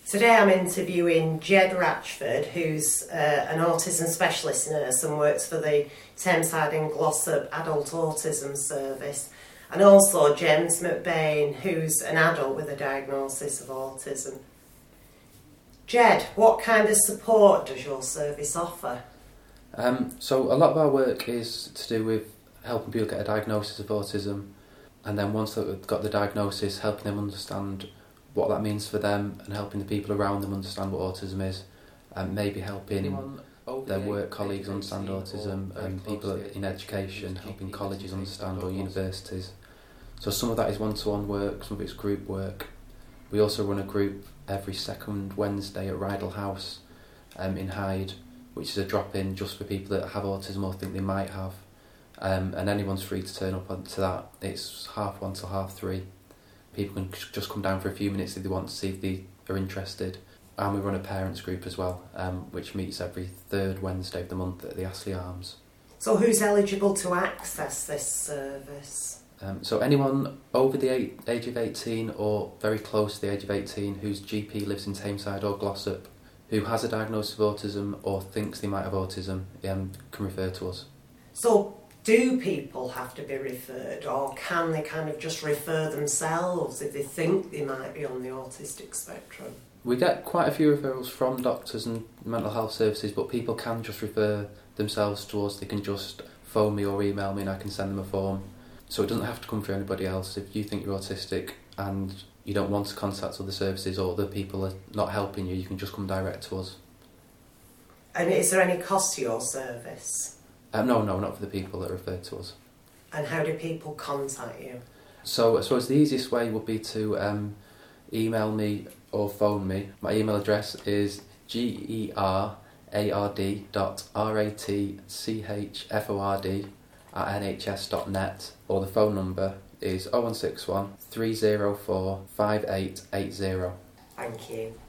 Today I'm interviewing Jed Ratchford, who's an autism specialist nurse and works for the Tameside and Glossop Adult Autism Service, and also James McBain, who's an adult with a diagnosis of autism. Jed, what kind of support does your service offer? So a lot of our work is to do with helping people get a diagnosis of autism, and then once they've got the diagnosis, helping them understand what that means for them and helping the people around them understand what autism is, and maybe helping their work colleagues understand autism, and people in education, helping colleges understand, or universities. So some of that is one-to-one work, some of it's group work. We also run a group every second Wednesday at Rydal House in Hyde, which is a drop-in just for people that have autism or think they might have. And anyone's free to turn up to that. It's 1:30 till 3:30. People can just come down for a few minutes if they want to see if they are interested. And we run a parents group as well, which meets every third Wednesday of the month at the Astley Arms. So who's eligible to access this service? So anyone over the age of 18 or very close to the age of 18 whose GP lives in Tameside or Glossop, who has a diagnosis of autism or thinks they might have autism, can refer to us. So do people have to be referred, or can they kind of just refer themselves if they think they might be on the autistic spectrum? We get quite a few referrals from doctors and mental health services, but people can just refer themselves to us. They can just phone me or email me and I can send them a form. So it doesn't have to come through anybody else. If you think you're autistic and you don't want to contact other services or other people are not helping you, you can just come direct to us. And is there any cost to your service? No, not for the people that refer to us. And how do people contact you? So I suppose the easiest way would be to email me or phone me. My email address is gerard.ratchford@nhs.net, or the phone number is 0161 304 5880. Thank you.